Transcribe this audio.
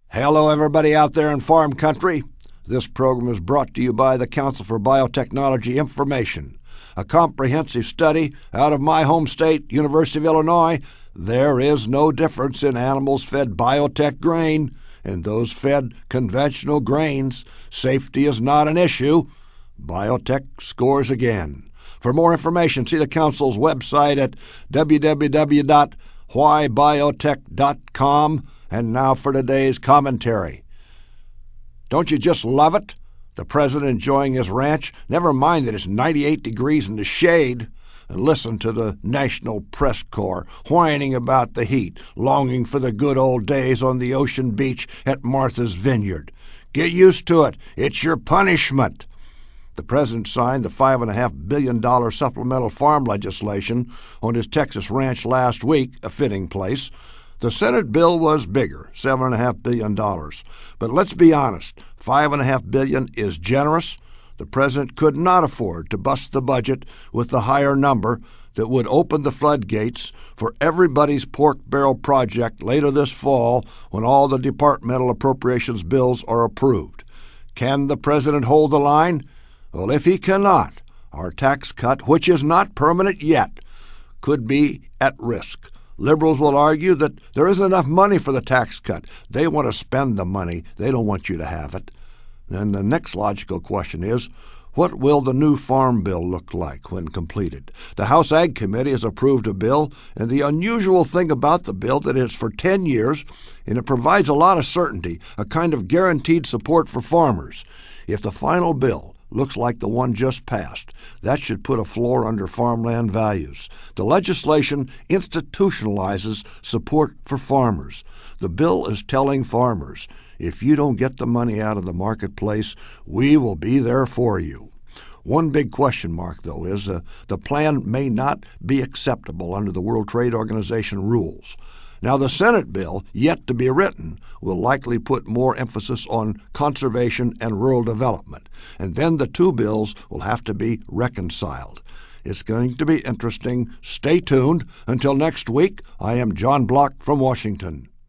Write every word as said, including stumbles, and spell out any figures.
Hello, everybody out there in farm country. This program is brought to you by the Council for Biotechnology Information, a comprehensive study out of my home state, University of Illinois. There is no difference in animals fed biotech grain and those fed conventional grains. Safety is not an issue. Biotech scores again. For more information, see the Council's website at w w w dot why biotech dot com. And now for today's commentary. Don't you just love it? The president enjoying his ranch, never mind that it's ninety-eight degrees in the shade. And listen to the National Press Corps whining about the heat, longing for the good old days on the ocean beach at Martha's Vineyard. Get used to it. It's your punishment. The president signed the five point five billion dollars supplemental farm legislation on his Texas ranch last week, a fitting place. The Senate bill was bigger, seven point five billion dollars. But let's be honest, five point five billion dollars is generous. The president could not afford to bust the budget with the higher number that would open the floodgates for everybody's pork barrel project later this fall when all the departmental appropriations bills are approved. Can the president hold the line? Well, if he cannot, our tax cut, which is not permanent yet, could be at risk. Liberals will argue that there isn't enough money for the tax cut. They want to spend the money. They don't want you to have it. And the next logical question is, what will the new farm bill look like when completed? The House Ag Committee has approved a bill, and the unusual thing about the bill that it's for ten years, and it provides a lot of certainty, a kind of guaranteed support for farmers. If the final bill looks like the one just passed, that should put a floor under farmland values. The legislation institutionalizes support for farmers. The bill is telling farmers, if you don't get the money out of the marketplace, we will be there for you. One big question mark, though, is uh, the plan may not be acceptable under the World Trade Organization rules. Now, the Senate bill, yet to be written, will likely put more emphasis on conservation and rural development, and then the two bills will have to be reconciled. It's going to be interesting. Stay tuned. Until next week, I am John Block from Washington.